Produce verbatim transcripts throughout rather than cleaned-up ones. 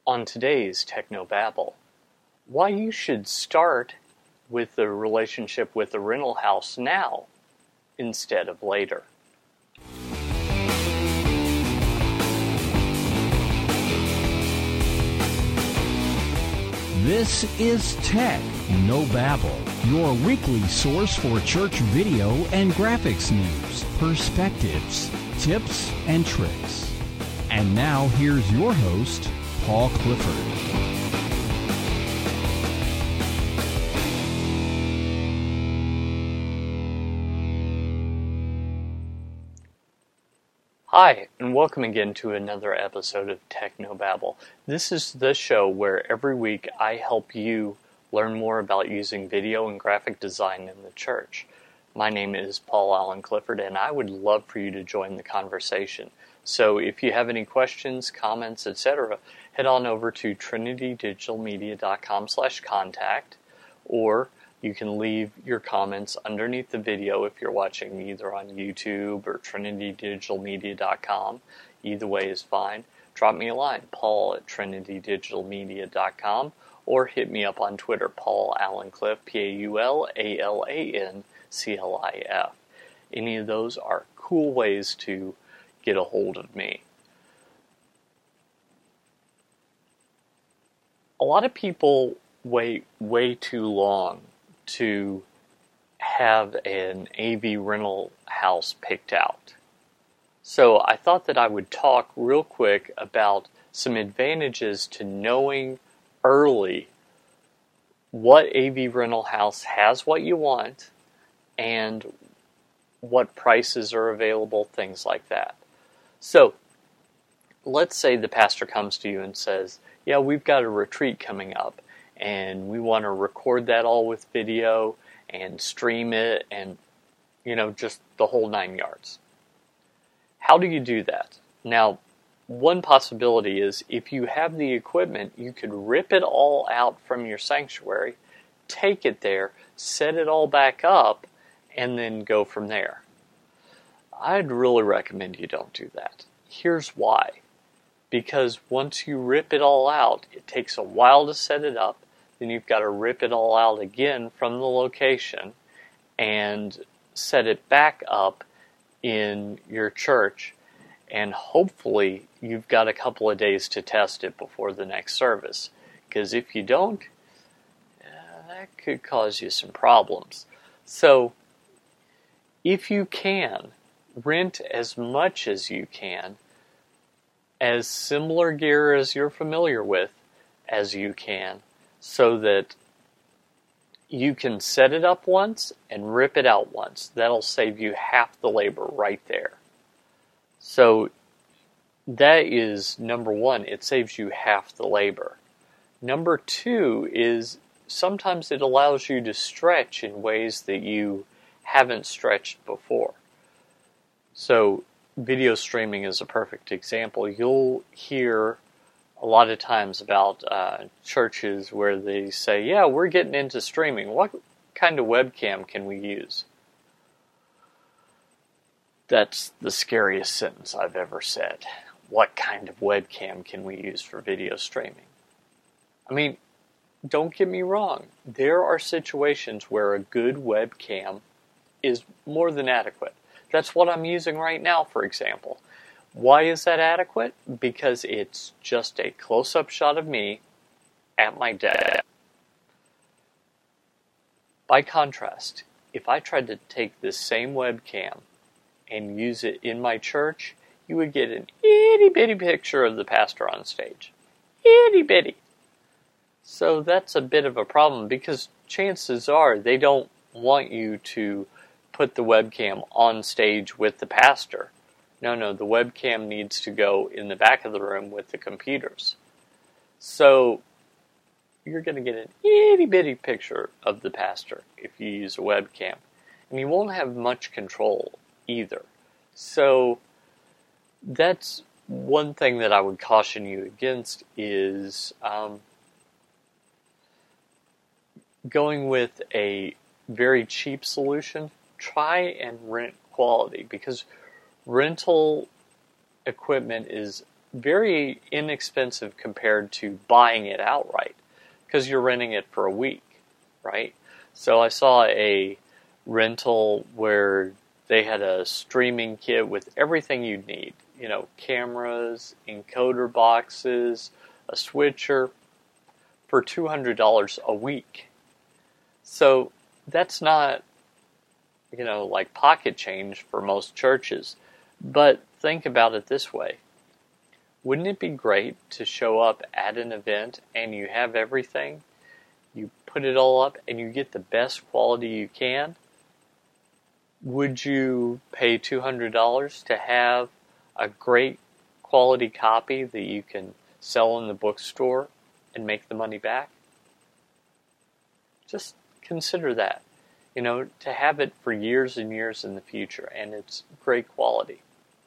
On today's Technobabble, why you should start with the relationship with the rental house now instead of later. This is Tech No Babble, your weekly source for church video and graphics news, perspectives, tips, and tricks. And now here's your host, Paul Clifford. Hi, and welcome again to another episode of Technobabble. This is the show where every week I help you learn more about using video and graphic design in the church. My name is Paul Allen Clifford, and I would love for you to join the conversation. So if you have any questions, comments, et cetera, head on over to trinity digital media dot com slash contact, or you can leave your comments underneath the video if you're watching either on YouTube or trinity digital media dot com. Either way is fine. Drop me a line, Paul at trinity digital media dot com, or hit me up on Twitter, Paul Allen Cliff, P A U L A L A N C L I F. Any of those are cool ways to get a hold of me. A lot of people wait way too long to have an A V rental house picked out. So I thought that I would talk real quick about some advantages to knowing early what A V rental house has what you want and what prices are available, things like that. So let's say the pastor comes to you and says, yeah, we've got a retreat coming up, and we want to record that all with video and stream it and, you know, just the whole nine yards. How do you do that? Now, one possibility is if you have the equipment, you could rip it all out from your sanctuary, take it there, set it all back up, and then go from there. I'd really recommend you don't do that. Here's why. Because once you rip it all out, it takes a while to set it up. Then you've got to rip it all out again from the location and set it back up in your church. And hopefully you've got a couple of days to test it before the next service. Because if you don't, uh, that could cause you some problems. So if you can, rent as much as you can, as similar gear as you're familiar with as you can, so that you can set it up once and rip it out once. That'll save you half the labor right there. So that is number one, it saves you half the labor. Number two is sometimes it allows you to stretch in ways that you haven't stretched before. So video streaming is a perfect example. You'll hear a lot of times about uh, churches where they say, yeah, we're getting into streaming. What kind of webcam can we use? That's the scariest sentence I've ever said. What kind of webcam can we use for video streaming? I mean, don't get me wrong. There are situations where a good webcam is more than adequate. That's what I'm using right now, for example. Why is that adequate? Because it's just a close-up shot of me at my desk. By contrast, if I tried to take this same webcam and use it in my church, you would get an itty-bitty picture of the pastor on stage. Itty-bitty. So that's a bit of a problem because chances are they don't want you to put the webcam on stage with the pastor. No, no, the webcam needs to go in the back of the room with the computers. So you're going to get an itty-bitty picture of the pastor if you use a webcam. And you won't have much control either. So that's one thing that I would caution you against is um, going with a very cheap solution. Try and rent quality, because rental equipment is very inexpensive compared to buying it outright, because you're renting it for a week, right? So I saw a rental where they had a streaming kit with everything you'd need. You know, cameras, encoder boxes, a switcher, for two hundred dollars a week. So that's not, you know, like pocket change for most churches. But think about it this way. Wouldn't it be great to show up at an event and you have everything? You put it all up and you get the best quality you can? Would you pay two hundred dollars to have a great quality copy that you can sell in the bookstore and make the money back? Just consider that. You know, to have it for years and years in the future, and it's great quality.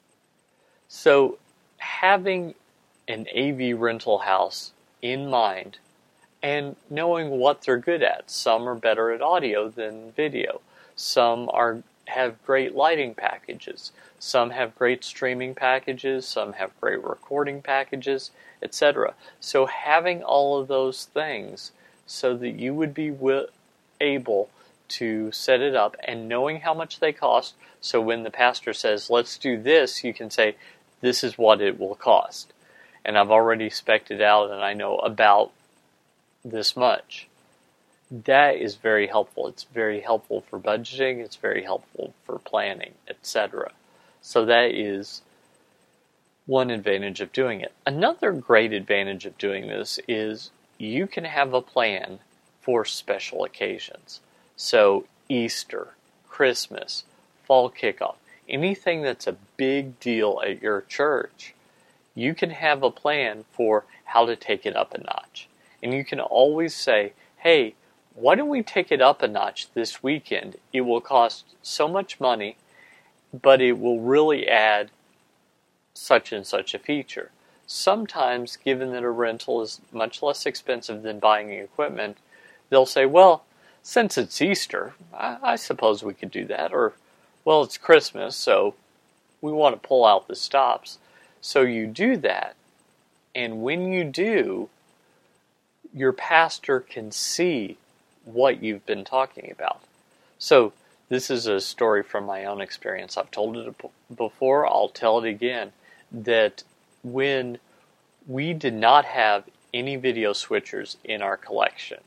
So, having an A V rental house in mind and knowing what they're good at. Some are better at audio than video. Some are have great lighting packages. Some have great streaming packages. Some have great recording packages, et cetera. So having all of those things so that you would be wi- able to set it up and knowing how much they cost, so when the pastor says, let's do this, you can say, this is what it will cost. And I've already spec'd it out and I know about this much. That is very helpful. It's very helpful for budgeting. It's very helpful for planning, et cetera. So that is one advantage of doing it. Another great advantage of doing this is you can have a plan for special occasions. So Easter, Christmas, fall kickoff, anything that's a big deal at your church, you can have a plan for how to take it up a notch. And you can always say, hey, why don't we take it up a notch this weekend? It will cost so much money, but it will really add such and such a feature. Sometimes, given that a rental is much less expensive than buying equipment, they'll say, well, since it's Easter, I, I suppose we could do that. Or, well, it's Christmas, so we want to pull out the stops. So you do that, and when you do, your pastor can see what you've been talking about. So this is a story from my own experience. I've told it before, I'll tell it again, that when we did not have any video switchers in our collection,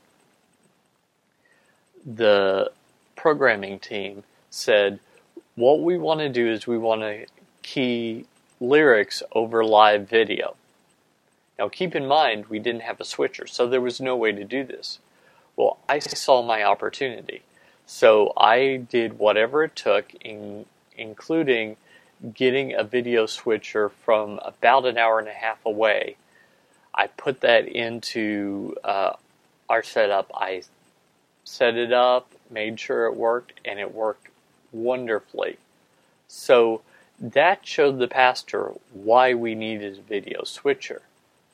the programming team said, what we want to do is we want to key lyrics over live video. Now keep in mind, we didn't have a switcher, so there was no way to do this. Well, I saw my opportunity. So I did whatever it took, in, including getting a video switcher from about an hour and a half away. I put that into uh, our setup. I set it up, made sure it worked, and it worked wonderfully. So that showed the pastor why we needed a video switcher.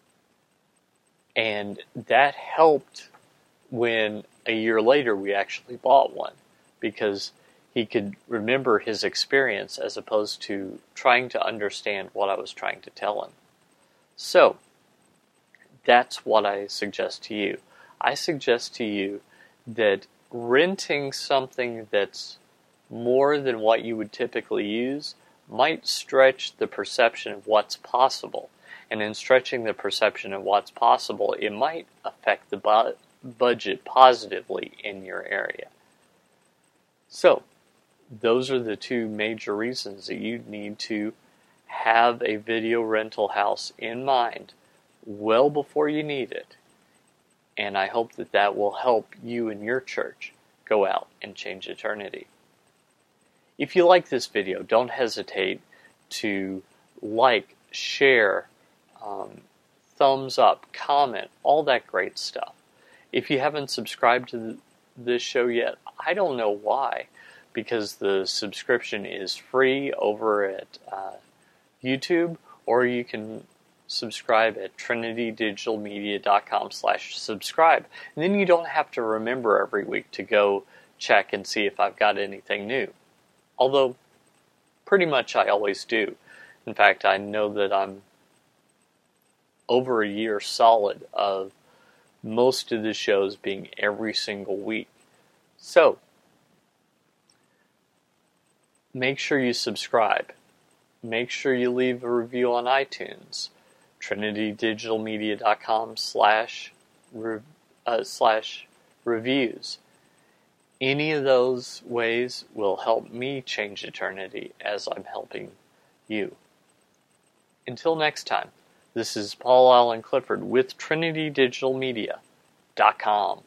And that helped when a year later we actually bought one, because he could remember his experience as opposed to trying to understand what I was trying to tell him. So, that's what I suggest to you. I suggest to you that renting something that's more than what you would typically use might stretch the perception of what's possible. And in stretching the perception of what's possible, it might affect the bu- budget positively in your area. So, those are the two major reasons that you need to have a video rental house in mind well before you need it. And I hope that that will help you and your church go out and change eternity. If you like this video, don't hesitate to like, share, um, thumbs up, comment, all that great stuff. If you haven't subscribed to the, this show yet, I don't know why, because the subscription is free over at uh, YouTube, or you can subscribe at trinitydigitalmedia.com slash subscribe. And then you don't have to remember every week to go check and see if I've got anything new. Although, pretty much I always do. In fact, I know that I'm over a year solid of most of the shows being every single week. So, make sure you subscribe. Make sure you leave a review on iTunes. trinitydigitalmedia.com slash uh, slash reviews. Any of those ways will help me change eternity as I'm helping you. Until next time, this is Paul Allen Clifford with Trinity Digital Media dot com.